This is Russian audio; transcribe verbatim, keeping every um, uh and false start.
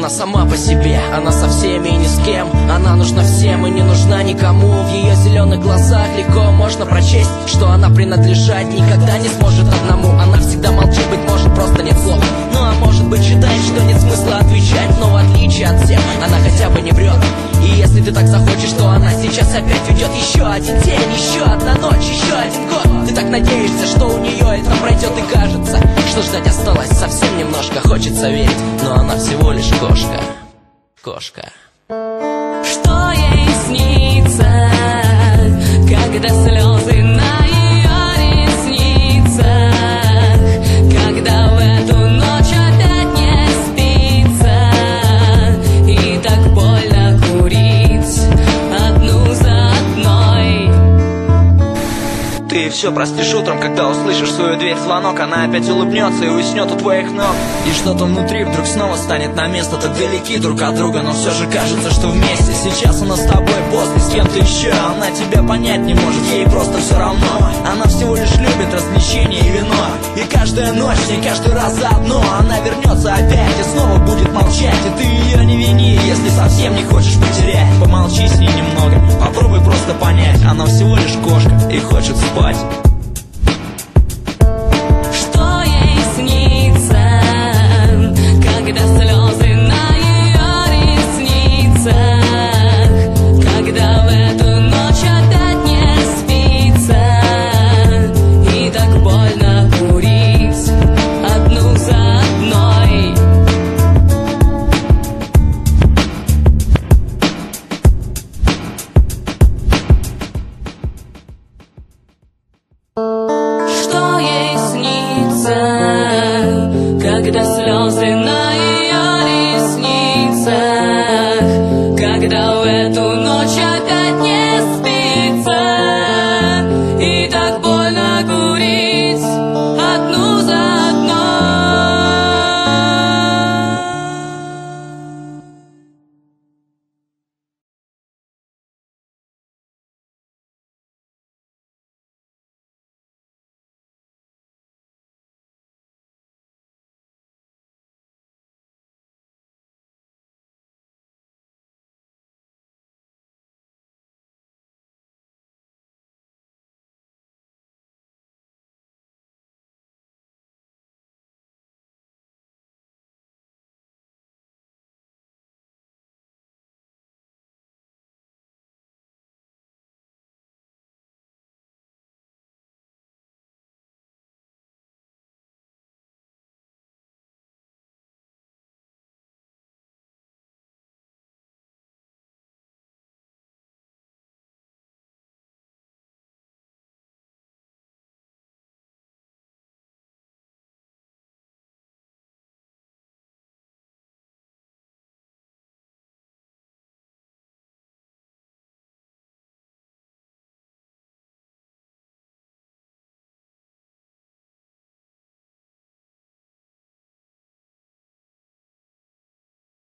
сама по себе, она со всеми и ни с кем. Она нужна всем и не нужна никому. В ее зеленых глазах легко можно прочесть, что она принадлежать никогда не сможет одному. Она всегда молчит, быть может просто нет слов. Ну а может быть считает, что нет смысла отвечать. Но в отличие от всех, она хотя бы не врет. И если ты так захочешь, то она сейчас опять уйдет. Еще один день, еще одна ночь, еще один год. Ты так надеешься, что у нее это пройдет. И кажется, что ждать осталось совсем немножко. Хочется верить, но она всего лишь кошка. Кошка. Что ей снится, когда слезы на ее ресницах, когда в эту ночь опять не спится, и так больно курить одну за одной. Ты все простишь утром, когда услышишь в свою дверь звонок. Она опять улыбнется и уснет у твоих ног. И что-то внутри вдруг снова станет на место. Так велики друг от друга, но все же кажется, что вместе. Сейчас она с тобой, после с кем-то еще. Она тебя понять не может, ей просто все равно. Она всего лишь любит развлечения и вино. И каждая ночь, и каждый раз заодно. Она вернется опять и снова будет молчать. И ты ее не вини, если совсем не хочешь потерять. Помолчи с ней немного, попробуй просто понять. Она всего лишь кошка и хочет спать. Что ей снится, когда слезы на ее ресницах, когда в эту ночь опять не спится, и так больно курить одну за одной. Что ей снится, когда слезы